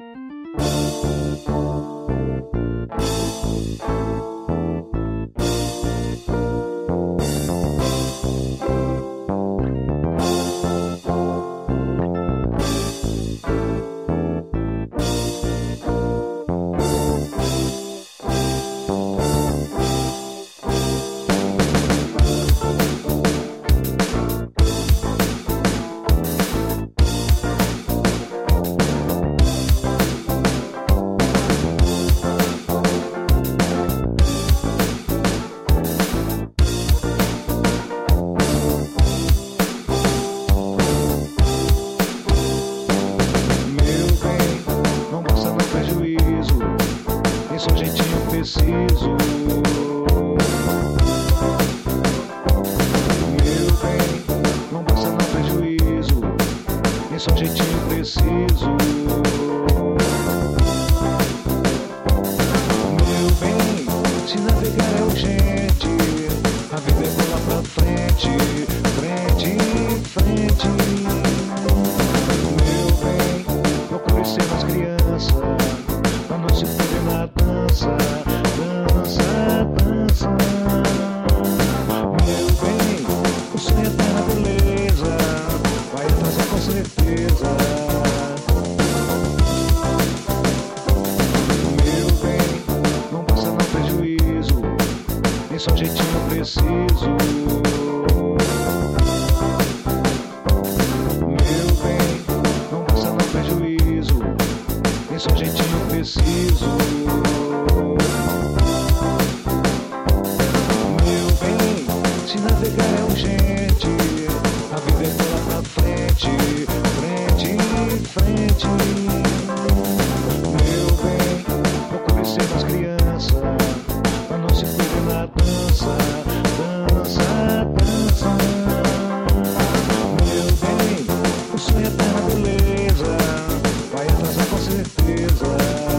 Só jeitinho preciso. Meu bem, não passa no prejuízo, nem só jeitinho preciso. Meu bem, se navegar é urgente, a vida é bola pra frente, frente, frente. Meu bem, procure ser mais criança, pra não se perder na dança, dança, dança. Meu bem, o sonho é eterna beleza, vai atrasar com certeza. Meu bem, não passa no prejuízo, nem só jeitinho preciso. Meu bem, não passa no prejuízo, nem só jeitinho preciso. Meu bem, se navegar é urgente, a vida é bola pra frente, frente, frente. Meu bem, procure ser mais criança, pra não se perder na dança, dança, dança. Meu bem, o sonho é eterna beleza, vai atrasar com certeza.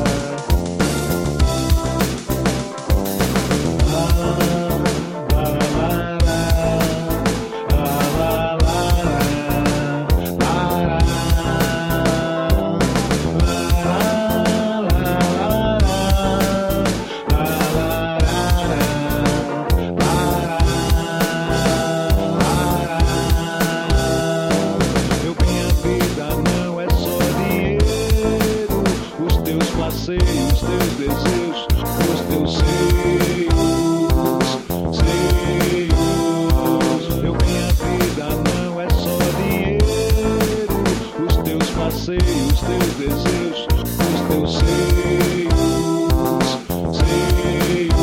Meu bem, a vida não é só dinheiro, os teus passeios, teus desejos, os teus seios, seios. Meu bem, a vida não é só dinheiro, os teus passeios, teus desejos, os teus seios, seios.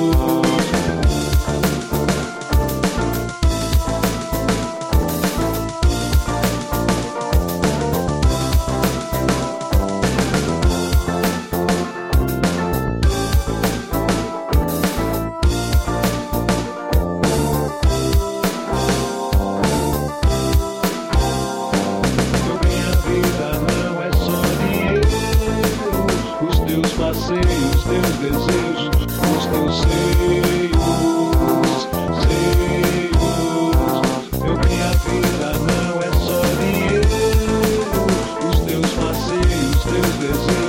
Meu bem, a vida não é só dinheiro, os teus passeios, teus desejos, os teus seios, seios. Meu bem, a vida não é só dinheiro, os teus passeios, teus desejos.